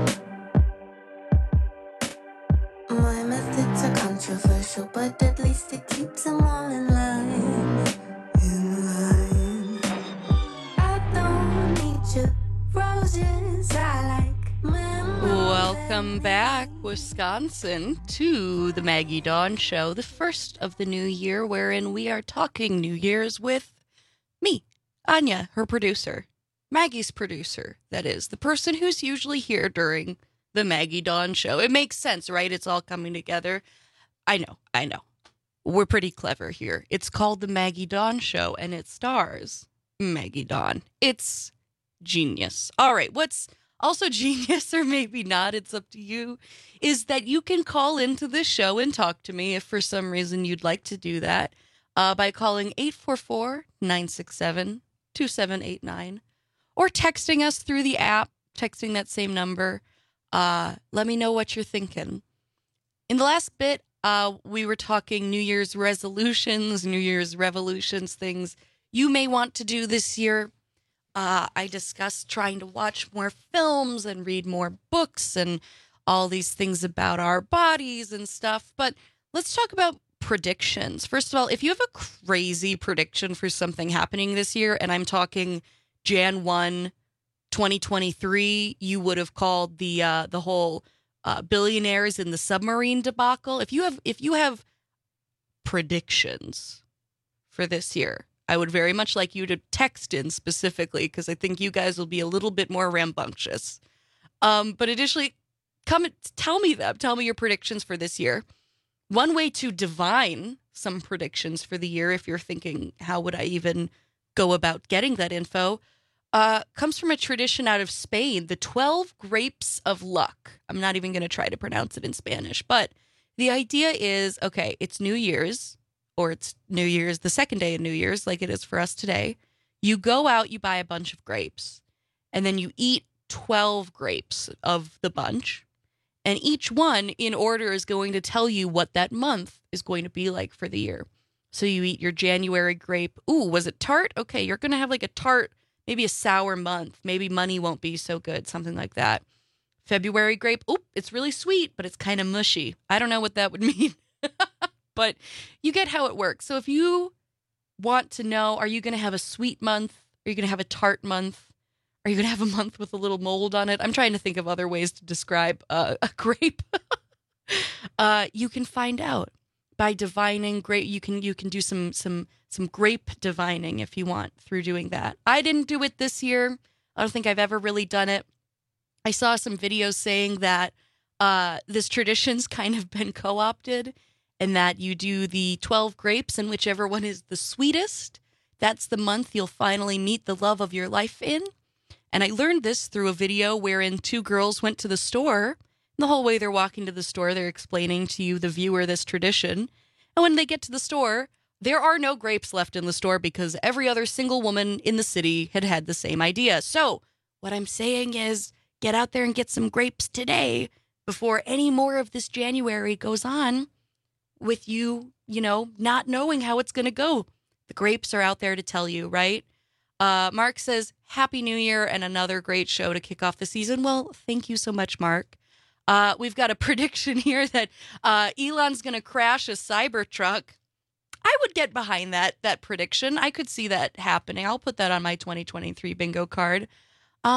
My methods are controversial, but at least it keeps them all in line. In line. I don't need your roses, I like memories. Welcome back, Wisconsin, to the Maggie Dawn Show, the first of the new year, wherein we are talking New Year's with me, Anya, her producer, Maggie's producer, that is, the person who's usually here during the Maggie Dawn Show. It makes sense, right? It's all coming together. I know, I know. We're pretty clever here. It's called the Maggie Dawn Show, and it stars Maggie Dawn. It's genius. All right, what's also genius, or maybe not, it's up to you, is that you can call into the show and talk to me if for some reason you'd like to do that uh, by calling eight four four, nine six seven, two seven eight nine or texting us through the app, texting that same number. Uh, let me know what you're thinking. In the last bit, uh, we were talking New Year's resolutions, New Year's revolutions, things you may want to do this year. Uh, I discussed trying to watch more films and read more books and all these things about our bodies and stuff. But let's talk about predictions. First of all, if you have a crazy prediction for something happening this year, and I'm talking January first, twenty twenty-three, you would have called the uh, the whole uh, billionaires in the submarine debacle. If you have if you have predictions for this year, I would very much like you to text in specifically, because I think you guys will be a little bit more rambunctious. Um, but additionally, come and tell me them. Tell me your predictions for this year. One way to divine some predictions for the year, if you're thinking, how would I even go about getting that info? Uh, comes from a tradition out of Spain, the twelve Grapes of Luck. I'm not even going to try to pronounce it in Spanish, but the idea is, okay, it's New Year's, or it's New Year's, the second day of New Year's, like it is for us today. You go out, you buy a bunch of grapes, and then you eat twelve grapes of the bunch, and each one in order is going to tell you what that month is going to be like for the year. So you eat your January grape. Ooh, was it tart? Okay, you're going to have like a tart, maybe a sour month. Maybe money won't be so good, something like that. February grape. Oop, it's really sweet, but it's kind of mushy. I don't know what that would mean, but you get how it works. So if you want to know, are you going to have a sweet month? Are you going to have a tart month? Are you going to have a month with a little mold on it? I'm trying to think of other ways to describe uh, a grape. uh, you can find out by divining grape. You can you can do some some some grape divining if you want through doing that. I didn't do it this year. I don't think I've ever really done it. I saw some videos saying that uh, this tradition's kind of been co-opted, and that you do the twelve grapes, and whichever one is the sweetest, that's the month you'll finally meet the love of your life in. And I learned this through a video wherein two girls went to the store. And the whole way they're walking to the store, they're explaining to you, the viewer, this tradition. And when they get to the store, there are no grapes left in the store because every other single woman in the city had had the same idea. So what I'm saying is, get out there and get some grapes today before any more of this January goes on with you, you know, not knowing how it's going to go. The grapes are out there to tell you, right? Uh, Mark says, Happy New Year and another great show to kick off the season. Well, thank you so much, Mark. Uh, we've got a prediction here that uh, Elon's going to crash a Cybertruck. I would get behind that that prediction. I could see that happening. I'll put that on my twenty twenty-three bingo card. Um,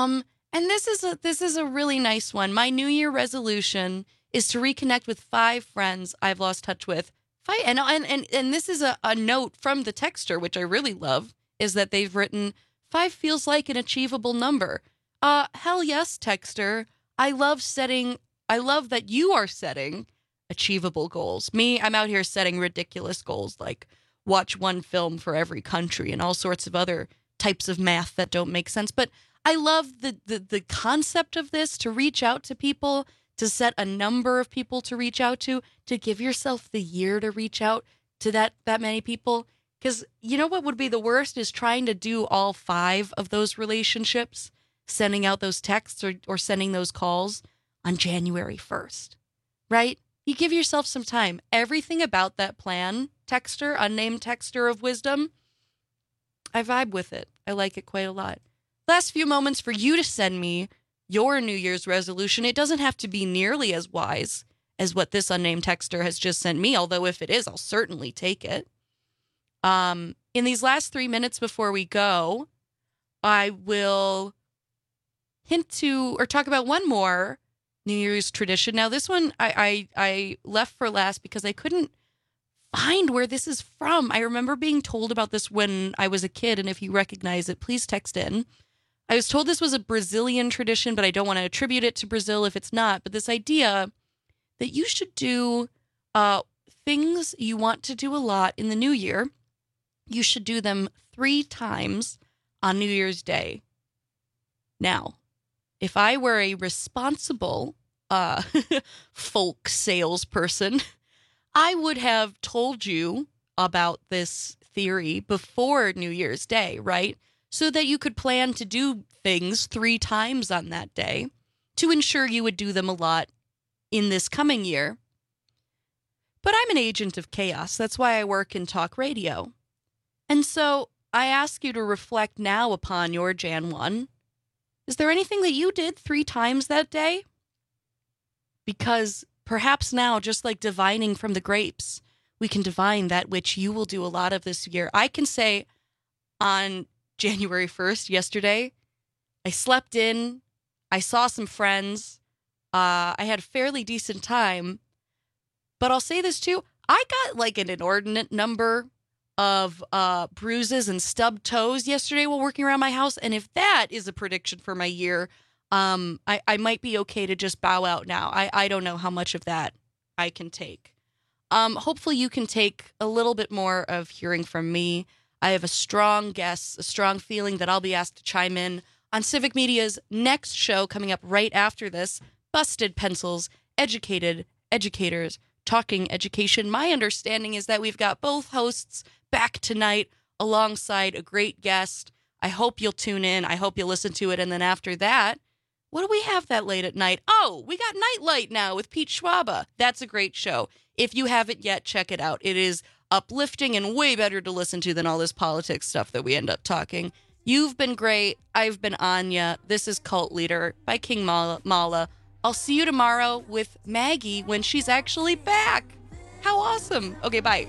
And this is a this is a really nice one. My New Year resolution is to reconnect with five friends I've lost touch with. Five, and, and, and, and this is a, a note from the texter, which I really love, is that they've written, five feels like an achievable number. Uh, hell yes, texter. I love setting, I love that you are setting achievable goals. Me, I'm out here setting ridiculous goals, like watch one film for every country and all sorts of other types of math that don't make sense. But I love the, the, the concept of this, to reach out to people, to set a number of people to reach out to, to give yourself the year to reach out to that, that many people. Because you know what would be the worst is trying to do all five of those relationships, sending out those texts or, or sending those calls on January first, right? You give yourself some time. Everything about that plan, texter, unnamed texter of wisdom, I vibe with it. I like it quite a lot. Last few moments for you to send me your New Year's resolution. It doesn't have to be nearly as wise as what this unnamed texter has just sent me, although if it is, I'll certainly take it. Um, in these last three minutes before we go, I will hint to or talk about one more New Year's tradition. Now, this one I, I, I left for last because I couldn't find where this is from. I remember being told about this when I was a kid, and if you recognize it, please text in. I was told this was a Brazilian tradition, but I don't want to attribute it to Brazil if it's not. But this idea that you should do uh, things you want to do a lot in the new year, you should do them three times on New Year's Day. Now, if I were a responsible uh, folk salesperson, I would have told you about this theory before New Year's Day, right? So that you could plan to do things three times on that day to ensure you would do them a lot in this coming year. But I'm an agent of chaos. That's why I work in talk radio. And so I ask you to reflect now upon your January first. Is there anything that you did three times that day? Because perhaps now, just like divining from the grapes, we can divine that which you will do a lot of this year. I can say on January first, yesterday, I slept in, I saw some friends, uh, I had a fairly decent time, but I'll say this too, I got like an inordinate number of uh, bruises and stubbed toes yesterday while working around my house, and if that is a prediction for my year, um, I, I might be okay to just bow out now. I, I don't know how much of that I can take. Um, hopefully you can take a little bit more of hearing from me. I have a strong guess, a strong feeling that I'll be asked to chime in on Civic Media's next show coming up right after this, Busted Pencils, Educated Educators, Talking Education. My understanding is that we've got both hosts back tonight alongside a great guest. I hope you'll tune in. I hope you'll listen to it. And then after that, what do we have that late at night? Oh, we got Nightlight now with Pete Schwaba. That's a great show. If you haven't yet, check it out. It is uplifting and way better to listen to than all this politics stuff that we end up talking. You've been great. I've been Anya. This is Cult Leader by King Mala. Mala. I'll see you tomorrow with Maggie when she's actually back. How awesome. Okay, bye.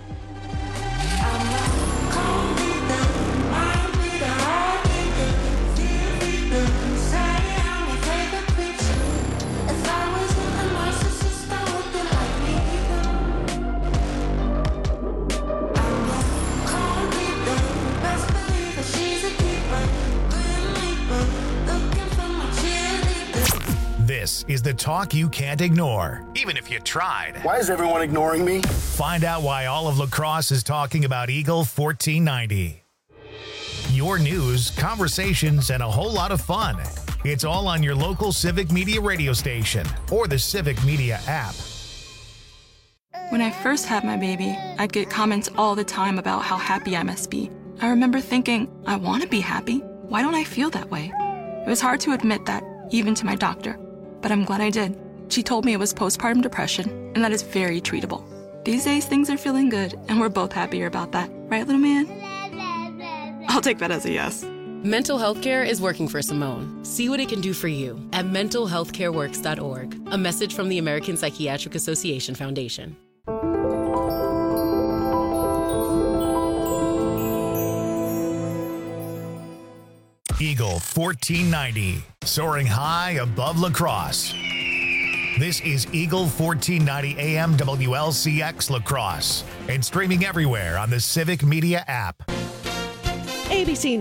This is the talk you can't ignore, even if you tried. Why is everyone ignoring me? Find out why all of La Crosse is talking about Eagle fourteen ninety. Your news, conversations, and a whole lot of fun. It's all on your local Civic Media radio station or the Civic Media app. When I first had my baby, I'd get comments all the time about how happy I must be. I remember thinking, I want to be happy. Why don't I feel that way? It was hard to admit that, even to my doctor. But I'm glad I did. She told me it was postpartum depression, and that is very treatable. These days, things are feeling good, and we're both happier about that. Right, little man? I'll take that as a yes. Mental health care is working for Simone. See what it can do for you at mental health care works dot org. A message from the American Psychiatric Association Foundation. Eagle fourteen ninety. soaring high above La Crosse. This is Eagle fourteen ninety A M W L C X La Crosse and streaming everywhere on the Civic Media app. A B C